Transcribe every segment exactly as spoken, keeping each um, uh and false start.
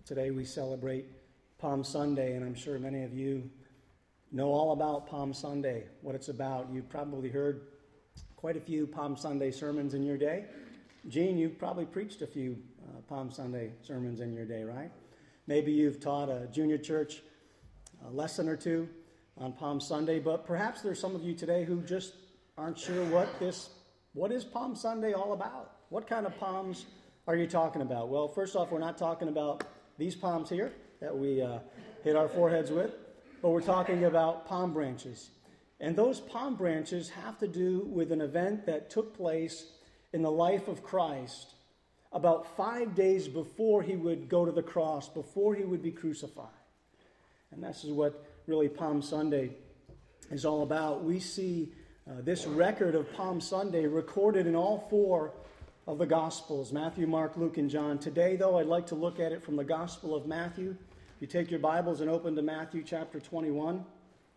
Today we celebrate Palm Sunday, and I'm sure many of you know all about Palm Sunday, what it's about. You've probably heard quite a few Palm Sunday sermons in your day. Gene, you've probably preached a few uh, Palm Sunday sermons in your day, right? Maybe you've taught a junior church a lesson or two on Palm Sunday, but perhaps there's some of you today who just aren't sure what this, what is Palm Sunday all about? What kind of palms are you talking about? Well, first off, we're not talking about these palms here that we uh, hit our foreheads with, but we're talking about palm branches. And those palm branches have to do with an event that took place in the life of Christ about five days before he would go to the cross, before he would be crucified. And this is what really Palm Sunday is all about. We see uh, this record of Palm Sunday recorded in all four of the Gospels, Matthew, Mark, Luke, and John. Today, though, I'd like to look at it from the Gospel of Matthew. If you take your Bibles and open to Matthew chapter twenty-one.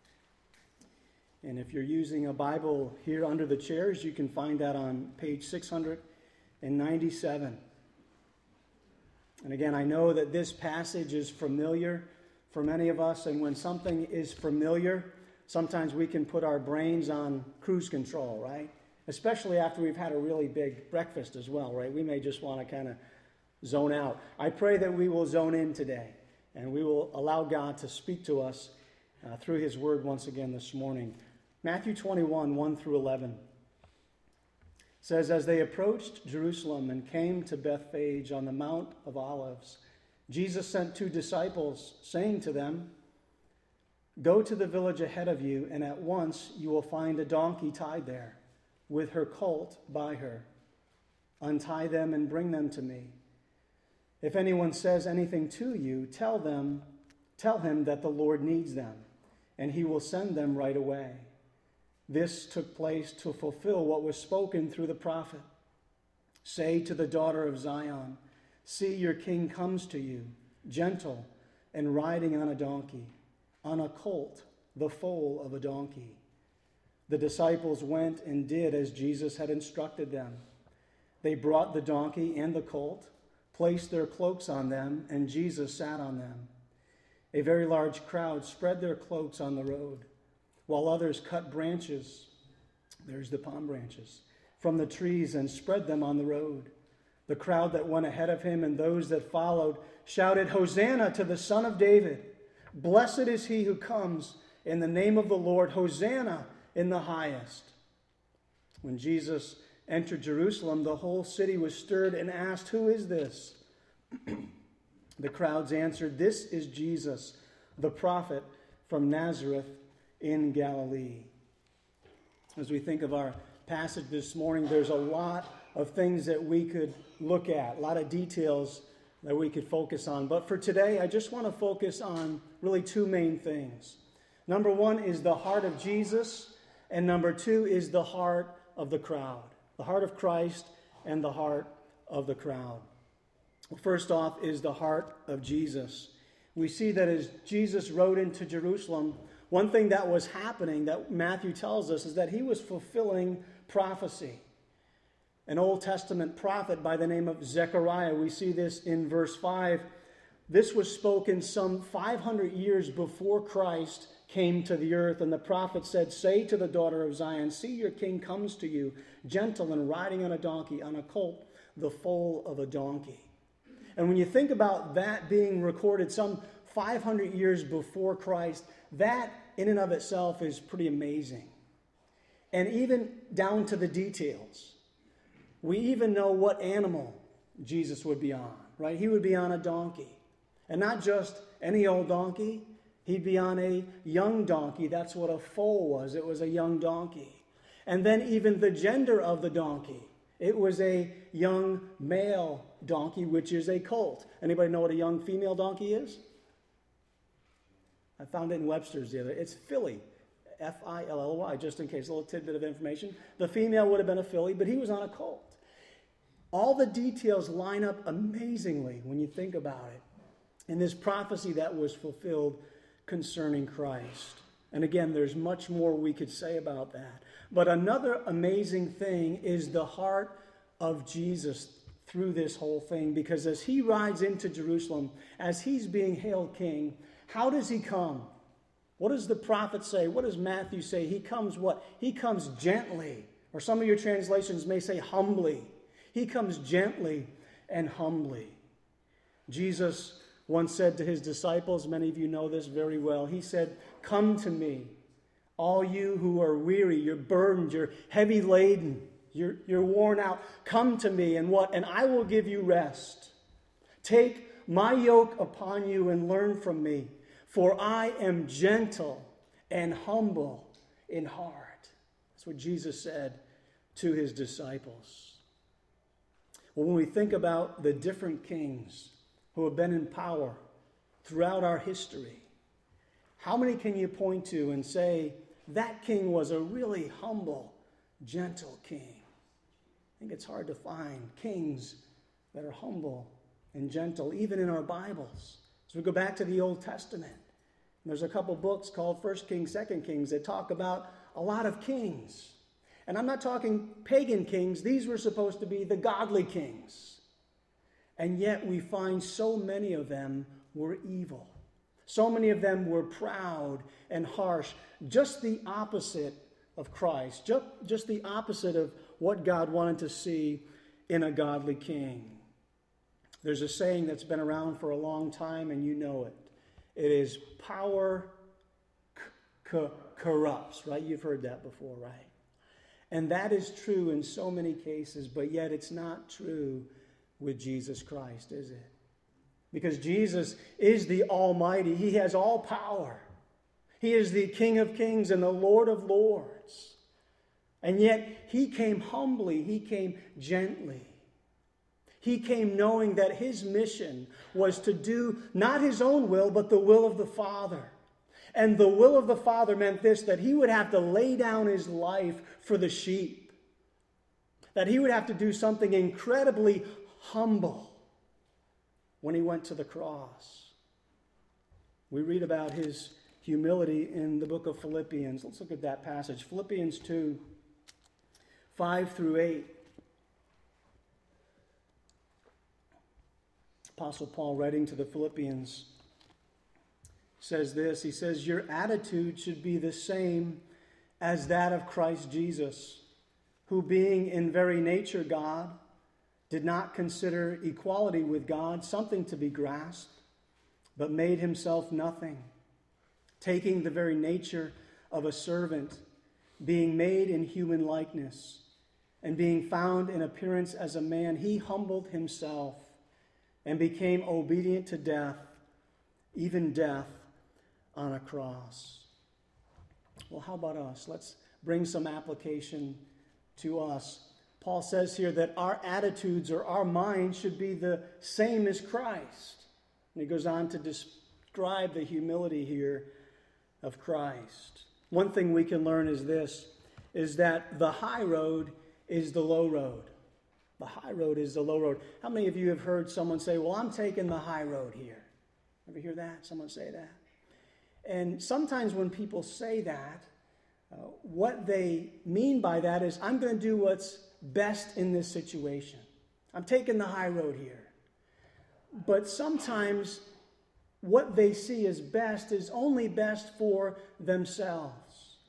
And if you're using a Bible here under the chairs, you can find that on page six hundred ninety-seven. And again, I know that this passage is familiar for many of us, and when something is familiar, sometimes we can put our brains on cruise control, right? Especially after we've had a really big breakfast as well, right? We may just want to kind of zone out. I pray that we will zone in today, and we will allow God to speak to us uh, through his word once again this morning. Matthew twenty-one, one through eleven says, "As they approached Jerusalem and came to Bethphage on the Mount of Olives, Jesus sent two disciples, saying to them, 'Go to the village ahead of you, and at once you will find a donkey tied there, with her colt by her. Untie them and bring them to me. If anyone says anything to you, tell them, tell him that the Lord needs them, and he will send them right away.' This took place to fulfill what was spoken through the prophet. 'Say to the daughter of Zion, see, your king comes to you, gentle and riding on a donkey, on a colt, the foal of a donkey.' The disciples went and did as Jesus had instructed them. They brought the donkey and the colt, placed their cloaks on them, and Jesus sat on them. A very large crowd spread their cloaks on the road, while others cut branches, there's the palm branches, from the trees and spread them on the road. The crowd that went ahead of him and those that followed shouted, 'Hosanna to the Son of David! Blessed is he who comes in the name of the Lord! Hosanna in the highest!' When Jesus entered Jerusalem, the whole city was stirred and asked, 'Who is this?' The crowds answered, 'This is Jesus, the prophet from Nazareth in Galilee.'" As we think of our passage this morning, there's a lot of things that we could look at, a lot of details that we could focus on. But for today, I just want to focus on really two main things. Number one is the heart of Jesus, and number two is the heart of the crowd. The heart of Christ and the heart of the crowd. First off is the heart of Jesus. We see that as Jesus rode into Jerusalem, one thing that was happening that Matthew tells us is that he was fulfilling prophecy. An Old Testament prophet by the name of Zechariah, we see this in verse five. This was spoken some five hundred years before Christ came to the earth, and the prophet said, "Say to the daughter of Zion, see, your king comes to you, gentle and riding on a donkey, on a colt, the foal of a donkey." And when you think about that being recorded some five hundred years before Christ, that in and of itself is pretty amazing. And even down to the details. We even know what animal Jesus would be on, right? He would be on a donkey. And not just any old donkey. He'd be on a young donkey. That's what a foal was. It was a young donkey. And then even the gender of the donkey. It was a young male donkey, which is a colt. Anybody know what a young female donkey is? I found it in Webster's the other day. It's filly. F I L L Y, just in case, a little tidbit of information. The female would have been a filly, but he was on a colt. All the details line up amazingly when you think about it. In this prophecy that was fulfilled concerning Christ. And again, there's much more we could say about that. But another amazing thing is the heart of Jesus through this whole thing, because as he rides into Jerusalem, as he's being hailed king, how does he come? What does the prophet say? What does Matthew say? He comes what? He comes gently, or some of your translations may say humbly. He comes gently and humbly. Jesus once said to his disciples, many of you know this very well, he said, "Come to me, all you who are weary, you're burdened, you're heavy laden, you're, you're worn out. Come to me, and what? And I will give you rest. Take my yoke upon you and learn from me, for I am gentle and humble in heart." That's what Jesus said to his disciples. Well, when we think about the different kings who have been in power throughout our history, how many can you point to and say, that king was a really humble, gentle king? I think it's hard to find kings that are humble and gentle, even in our Bibles. So we go back to the Old Testament. And there's a couple books called First Kings, Second Kings that talk about a lot of kings. And I'm not talking pagan kings. These were supposed to be the godly kings. And yet we find so many of them were evil. So many of them were proud and harsh. Just the opposite of Christ. Just, just the opposite of what God wanted to see in a godly king. There's a saying that's been around for a long time, and you know it. It is power c- c- corrupts, right? You've heard that before, right? And that is true in so many cases, but yet it's not true with Jesus Christ, is it? Because Jesus is the Almighty. He has all power. He is the King of Kings and the Lord of Lords. And yet he came humbly. He came gently. He came knowing that his mission was to do not his own will, but the will of the Father. And the will of the Father meant this, that he would have to lay down his life for the sheep. That he would have to do something incredibly humble when he went to the cross. We read about his humility in the book of Philippians. Let's look at that passage. Philippians two, five through eight. Apostle Paul, writing to the Philippians, says this. He says, "Your attitude should be the same as that of Christ Jesus, who being in very nature God, did not consider equality with God something to be grasped, but made himself nothing, taking the very nature of a servant, being made in human likeness, and being found in appearance as a man, he humbled himself and became obedient to death, even death on a cross." Well, how about us? Let's bring some application to us. Paul says here that our attitudes or our minds should be the same as Christ. And he goes on to describe the humility here of Christ. One thing we can learn is this, is that the high road is the low road. The high road is the low road. How many of you have heard someone say, "Well, I'm taking the high road here"? Ever hear that? Someone say that? And sometimes when people say that, uh, what they mean by that is, I'm going to do what's best in this situation. I'm taking the high road here. But sometimes what they see as best is only best for themselves.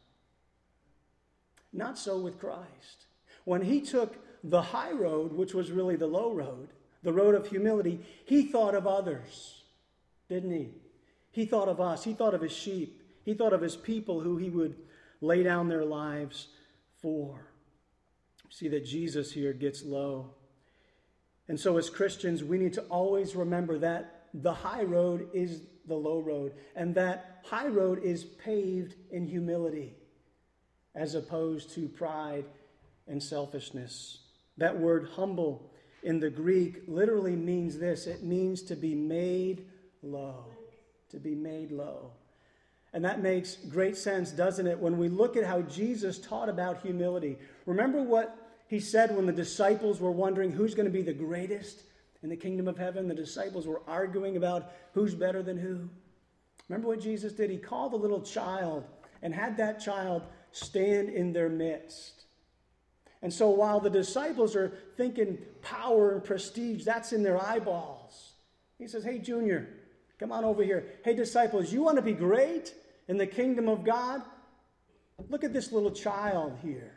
Not so with Christ. When he took the high road, which was really the low road, the road of humility, he thought of others, didn't he? He thought of us. He thought of his sheep. He thought of his people who he would lay down their lives for. See that Jesus here gets low. And so as Christians, we need to always remember that the high road is the low road, and that high road is paved in humility as opposed to pride and selfishness. That word humble in the Greek literally means this. It means to be made low. To be made low. And that makes great sense, doesn't it, when we look at how Jesus taught about humility. Remember what he said when the disciples were wondering who's going to be the greatest in the kingdom of heaven? The disciples were arguing about who's better than who. Remember what Jesus did? He called a little child and had that child stand in their midst. And so while the disciples are thinking power and prestige, that's in their eyeballs. He says, hey, Junior, come on over here. Hey, disciples, you want to be great in the kingdom of God? Look at this little child here.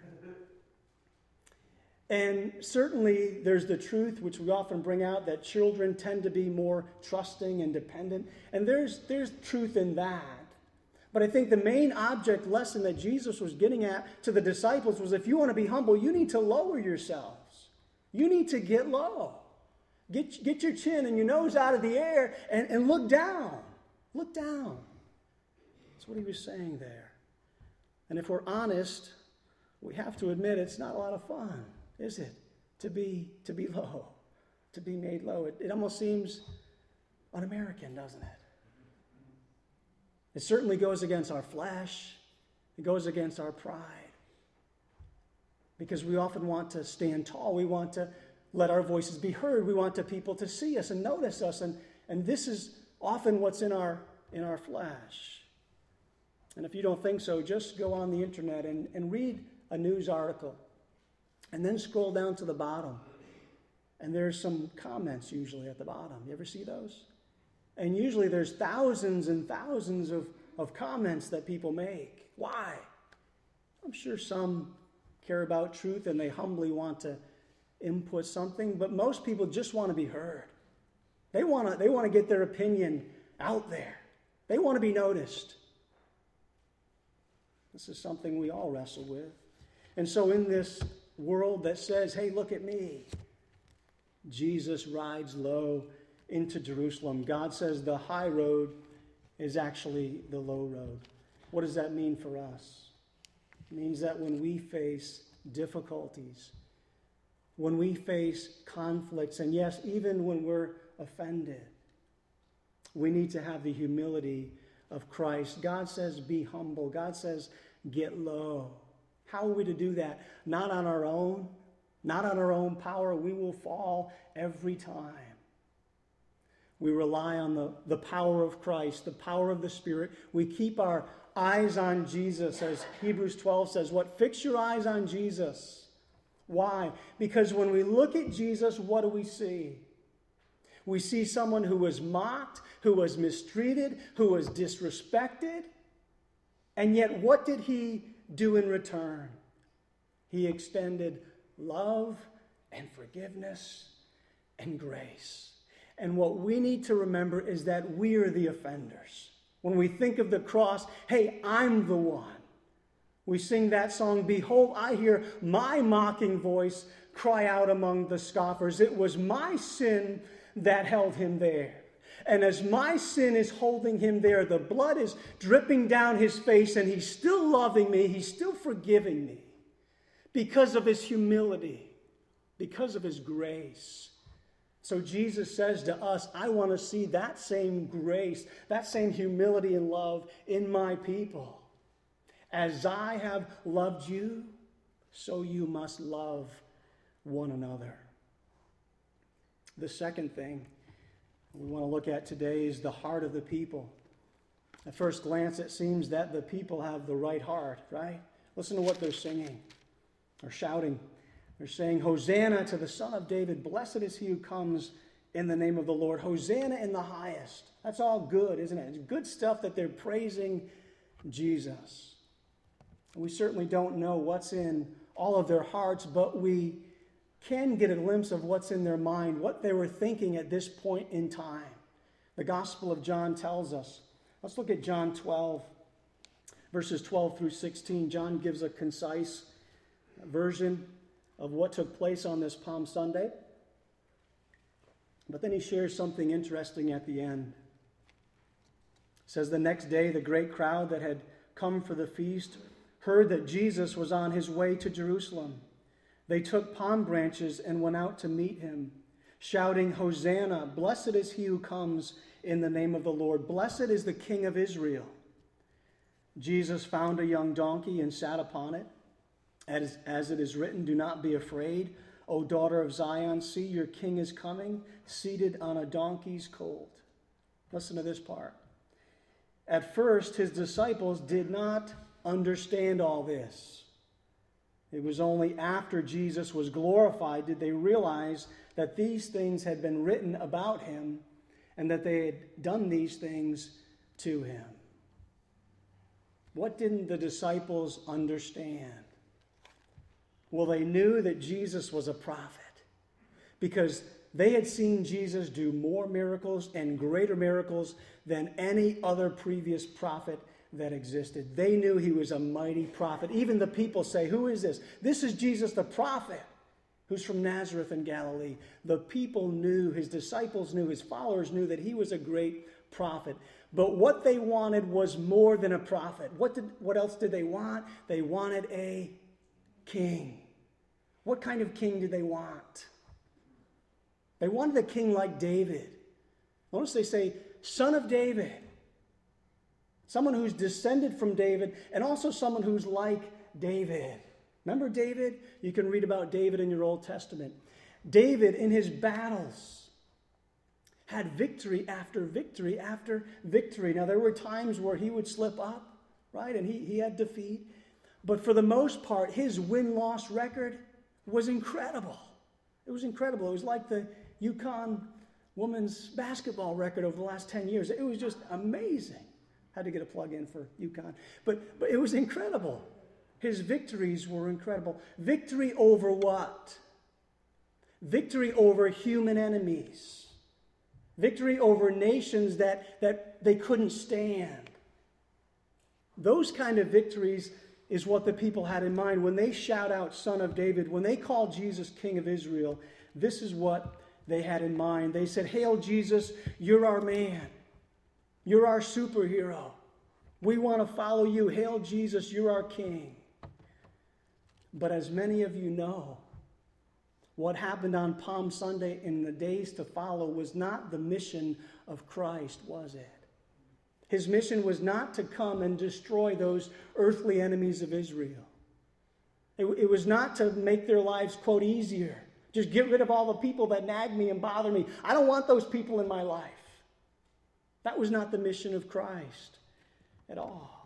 And certainly there's the truth, which we often bring out, that children tend to be more trusting and dependent. And there's, there's truth in that. But I think the main object lesson that Jesus was getting at to the disciples was, if you want to be humble, you need to lower yourselves. You need to get low. Get, get your chin and your nose out of the air and, and look down. Look down. That's what he was saying there. And if we're honest, we have to admit it's not a lot of fun, is it? To be, to be low, to be made low. It, it almost seems un-American, doesn't it? It certainly goes against our flesh. It goes against our pride. Because we often want to stand tall. We want to let our voices be heard. We want the people to see us and notice us. And, and this is often what's in our, in our flesh. And if you don't think so, just go on the internet and, and read a news article. And then scroll down to the bottom. And there's some comments usually at the bottom. You ever see those? And usually there's thousands and thousands of, of comments that people make. Why? I'm sure some care about truth and they humbly want to input something, but most people just want to be heard. They want to, they want to get their opinion out there. They want to be noticed. This is something we all wrestle with. And so in this world that says, hey, look at me, Jesus rides low into Jerusalem. God says the high road is actually the low road. What does that mean for us? It means that when we face difficulties, when we face conflicts, and yes, even when we're offended, we need to have the humility of Christ. God says, be humble. God says, get low. How are we to do that? Not on our own, not on our own power. We will fall every time. We rely on the, the power of Christ, the power of the Spirit. We keep our eyes on Jesus, as Hebrews twelve says. What? Fix your eyes on Jesus. Why? Because when we look at Jesus, what do we see? We see someone who was mocked, who was mistreated, who was disrespected. And yet, what did he do in return? He extended love and forgiveness and grace. And what we need to remember is that we are the offenders. When we think of the cross, hey, I'm the one. We sing that song, behold, I hear my mocking voice cry out among the scoffers. It was my sin that held him there. And as my sin is holding him there, the blood is dripping down his face, and he's still loving me. He's still forgiving me because of his humility, because of his grace. So Jesus says to us, I want to see that same grace, that same humility and love in my people. As I have loved you, so you must love one another. The second thing we want to look at today is the heart of the people. At first glance, it seems that the people have the right heart, right? Listen to what they're singing or shouting. They're saying, Hosanna to the Son of David. Blessed is he who comes in the name of the Lord. Hosanna in the highest. That's all good, isn't it? It's good stuff that they're praising Jesus. We certainly don't know what's in all of their hearts, but we can get a glimpse of what's in their mind, what they were thinking at this point in time. The Gospel of John tells us. Let's look at John twelve, verses twelve through sixteen. John gives a concise version of what took place on this Palm Sunday. But then he shares something interesting at the end. It says, the next day, the great crowd that had come for the feast heard that Jesus was on his way to Jerusalem. They took palm branches and went out to meet him, shouting, Hosanna, blessed is he who comes in the name of the Lord. Blessed is the King of Israel. Jesus found a young donkey and sat upon it. As, as it is written, do not be afraid, O daughter of Zion. See, your king is coming, seated on a donkey's colt. Listen to this part. At first, his disciples did not understand all this. It was only after Jesus was glorified did they realize that these things had been written about him and that they had done these things to him. What didn't the disciples understand? Well, they knew that Jesus was a prophet because they had seen Jesus do more miracles and greater miracles than any other previous prophet that existed. They knew he was a mighty prophet. Even the people say, who is this? This is Jesus the prophet who's from Nazareth in Galilee. The people knew, his disciples knew, his followers knew that he was a great prophet. But what they wanted was more than a prophet. What did, what else did they want? They wanted a king. What kind of king did they want? They wanted a king like David. Notice they say, son of David. Someone who's descended from David, and also someone who's like David. Remember David? You can read about David in your Old Testament. David, in his battles, had victory after victory after victory. Now, there were times where he would slip up, right? And he, he had defeat. But for the most part, his win-loss record was incredible. It was incredible. It was like the UConn women's basketball record over the last ten years. It was just amazing. Had to get a plug in for UConn. But, but it was incredible. His victories were incredible. Victory over what? Victory over human enemies. Victory over nations that, that they couldn't stand. Those kind of victories is what the people had in mind. When they shout out, Son of David, when they call Jesus King of Israel, this is what they had in mind. They said, Hail Jesus, you're our man. You're our superhero. We want to follow you. Hail Jesus, you're our king. But as many of you know, what happened on Palm Sunday in the days to follow was not the mission of Christ, was it? His mission was not to come and destroy those earthly enemies of Israel. It, it was not to make their lives, quote, easier. Just get rid of all the people that nag me and bother me. I don't want those people in my life. That was not the mission of Christ at all.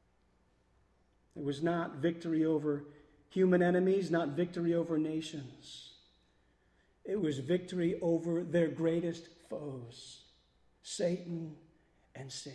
It was not victory over human enemies, not victory over nations. It was victory over their greatest foes, Satan and sin.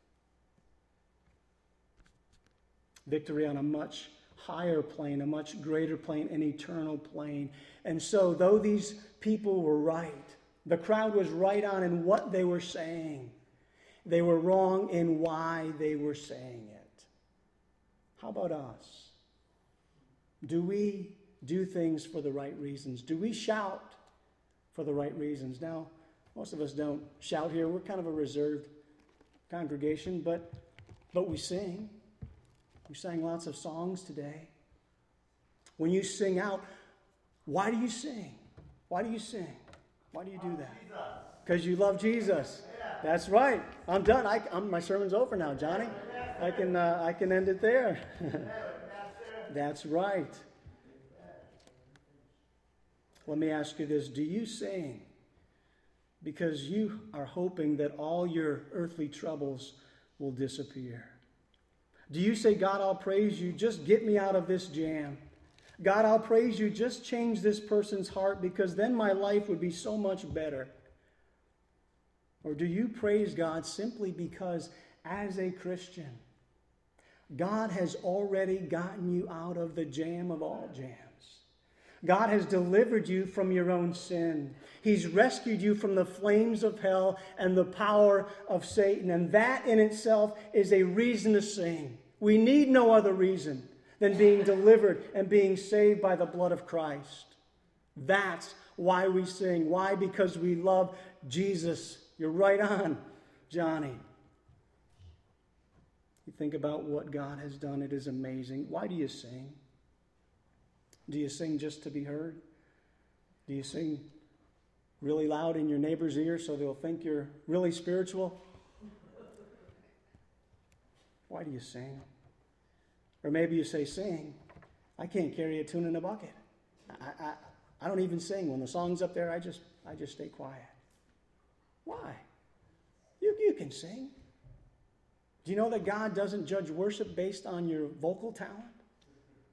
Victory on a much higher plane, a much greater plane, an eternal plane. And so, though these people were right, the crowd was right on in what they were saying, they were wrong in why they were saying it. How about us? Do we do things for the right reasons? Do we shout for the right reasons? Now, most of us don't shout here. We're kind of a reserved congregation, but but we sing. We sang lots of songs today. When you sing out, why do you sing? Why do you sing? Why do you do that? Because you love Jesus. That's right. I'm done. I, I'm, my sermon's over now, Johnny. I can uh, I can end it there. That's right. Let me ask you this. Do you sing because you are hoping that all your earthly troubles will disappear? Do you say, God, I'll praise you. Just get me out of this jam. God, I'll praise you. Just change this person's heart because then my life would be so much better. Or do you praise God simply because as a Christian, God has already gotten you out of the jam of all jams. God has delivered you from your own sin. He's rescued you from the flames of hell and the power of Satan. And that in itself is a reason to sing. We need no other reason than being delivered and being saved by the blood of Christ. That's why we sing. Why? Because we love Jesus. You're right on, Johnny. You think about what God has done. It is amazing. Why do you sing? Do you sing just to be heard? Do you sing really loud in your neighbor's ear so they'll think you're really spiritual? Why do you sing? Or maybe you say, sing. I can't carry a tune in a bucket. I, I, I don't even sing. When the song's up there, I just I just stay quiet. Why? You, you can sing. Do you know that God doesn't judge worship based on your vocal talent?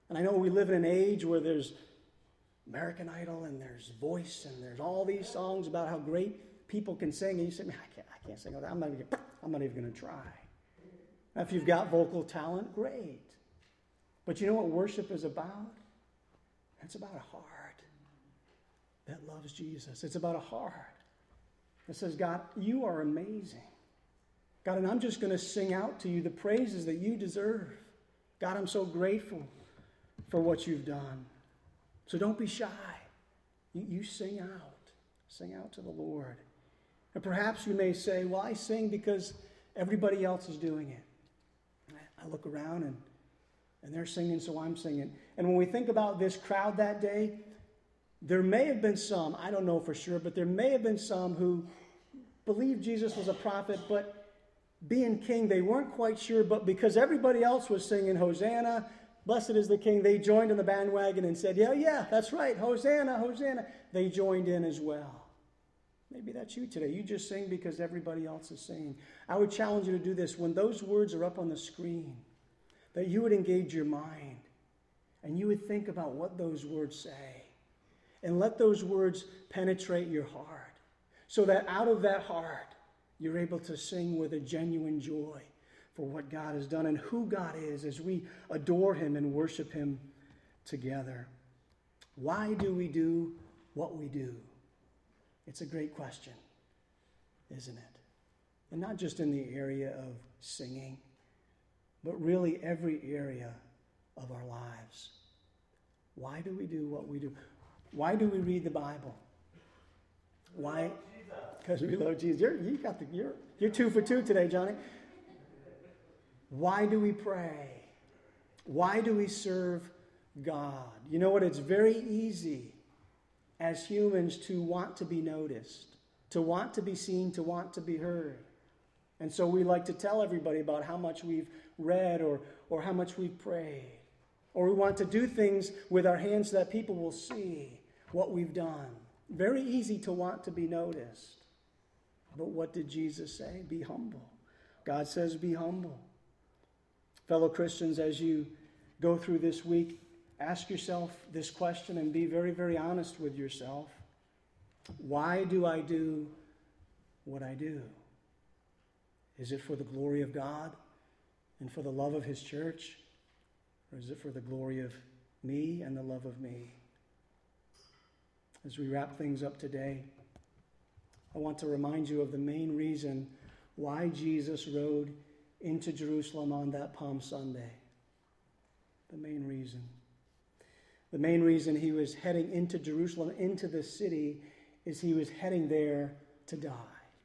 And I know we live in an age where there's American Idol and there's Voice and there's all these songs about how great people can sing. And you say, man, I can't, I can't sing all that. I'm not even, I'm not even going to try. Now, if you've got vocal talent, great. But you know what worship is about? It's about a heart that loves Jesus. It's about a heart that says, God, you are amazing. God, and I'm just going to sing out to you the praises that you deserve. God, I'm so grateful for what you've done. So don't be shy. You, you sing out. Sing out to the Lord. And perhaps you may say, well, I sing because everybody else is doing it. I look around and, and they're singing, so I'm singing. And when we think about this crowd that day, there may have been some, I don't know for sure, but there may have been some who believed Jesus was a prophet, but being king, they weren't quite sure, but because everybody else was singing Hosanna, blessed is the King, they joined in the bandwagon and said, yeah, yeah, that's right, Hosanna, Hosanna. They joined in as well. Maybe that's you today. You just sing because everybody else is singing. I would challenge you to do this. When those words are up on the screen, that you would engage your mind and you would think about what those words say and let those words penetrate your heart so that out of that heart, you're able to sing with a genuine joy for what God has done and who God is as we adore him and worship him together. Why do we do what we do? It's a great question, isn't it? And not just in the area of singing, but really every area of our lives. Why do we do what we do? Why do we read the Bible? Why? Because we love Jesus. You're, you got the, you're, you're two for two today, Johnny. Why do we pray? Why do we serve God? You know what? It's very easy as humans to want to be noticed, to want to be seen, to want to be heard. And so we like to tell everybody about how much we've read or, or how much we've prayed. Or we want to do things with our hands so that people will see what we've done. Very easy to want to be noticed. But what did Jesus say? Be humble. God says be humble. Fellow Christians, as you go through this week, ask yourself this question and be very, very honest with yourself. Why do I do what I do? Is it for the glory of God and for the love of his church? Or is it for the glory of me and the love of me? As we wrap things up today, I want to remind you of the main reason why Jesus rode into Jerusalem on that Palm Sunday. The main reason. The main reason he was heading into Jerusalem, into the city, is he was heading there to die.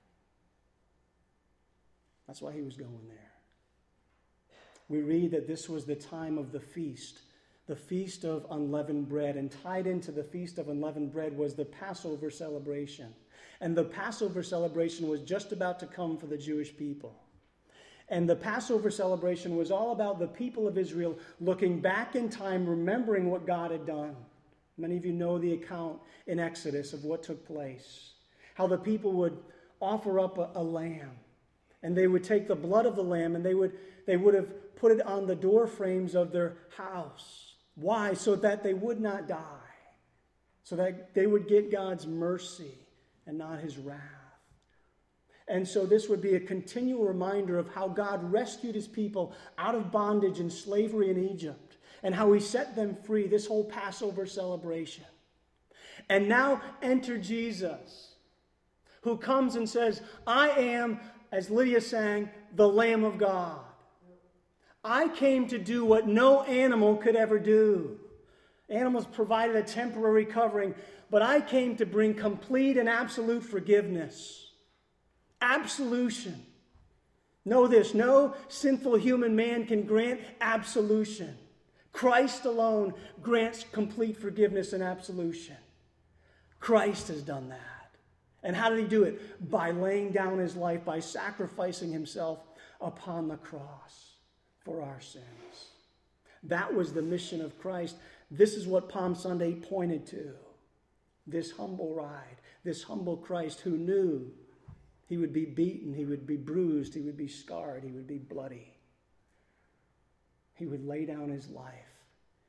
That's why he was going there. We read that this was the time of the feast, the Feast of Unleavened Bread, and tied into the Feast of Unleavened Bread was the Passover celebration. And the Passover celebration was just about to come for the Jewish people. And the Passover celebration was all about the people of Israel looking back in time, remembering what God had done. Many of you know the account in Exodus of what took place. How the people would offer up a, a lamb. And they would take the blood of the lamb and they would, they would have put it on the door frames of their house. Why? So that they would not die. So that they would get God's mercy and not his wrath. And so this would be a continual reminder of how God rescued his people out of bondage and slavery in Egypt and how he set them free, this whole Passover celebration. And now enter Jesus, who comes and says, I am, as Lydia sang, the Lamb of God. I came to do what no animal could ever do. Animals provided a temporary covering, but I came to bring complete and absolute forgiveness. Absolution. Know this, no sinful human man can grant absolution. Christ alone grants complete forgiveness and absolution. Christ has done that. And how did he do it? By laying down his life, by sacrificing himself upon the cross for our sins. That was the mission of Christ. This is what Palm Sunday pointed to. This humble ride, this humble Christ who knew he would be beaten, he would be bruised, he would be scarred, he would be bloody. He would lay down his life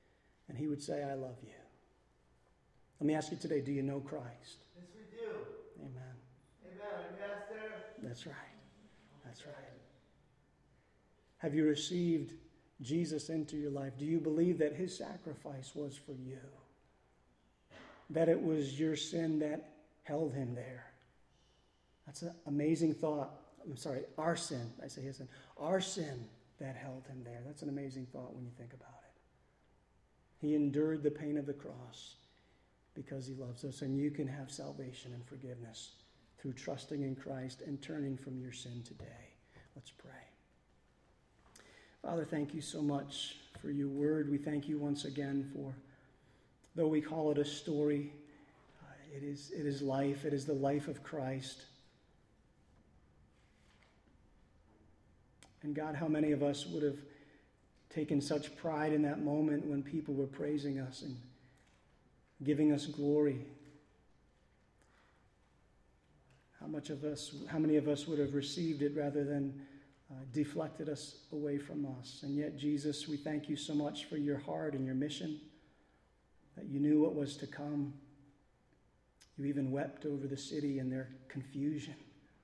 and he would say, I love you. Let me ask you today, do you know Christ? Yes, we do. Amen. Amen. Pastor. That's right. That's right. Have you received Jesus into your life? Do you believe that his sacrifice was for you? That it was your sin that held him there? That's an amazing thought. I'm sorry, our sin. I say his sin. Our sin that held him there. That's an amazing thought when you think about it. He endured the pain of the cross because he loves us, and you can have salvation and forgiveness through trusting in Christ and turning from your sin today. Let's pray. Father, thank you so much for your word. We thank you once again for, though we call it a story, uh, it is, it is life. It is the life of Christ. And God, how many of us would have taken such pride in that moment when people were praising us and giving us glory? How much of us, how many of us would have received it rather than uh, deflected us away from us? And yet, Jesus, we thank you so much for your heart and your mission, that you knew what was to come. You even wept over the city in their confusion,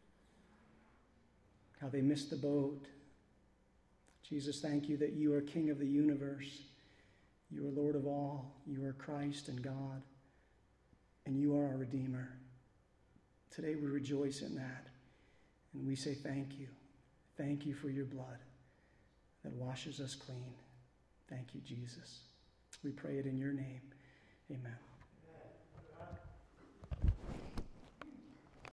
how they missed the boat. Jesus, thank you that you are King of the universe. You are Lord of all. You are Christ and God. And you are our Redeemer. Today we rejoice in that. And we say thank you. Thank you for your blood that washes us clean. Thank you, Jesus. We pray it in your name. Amen.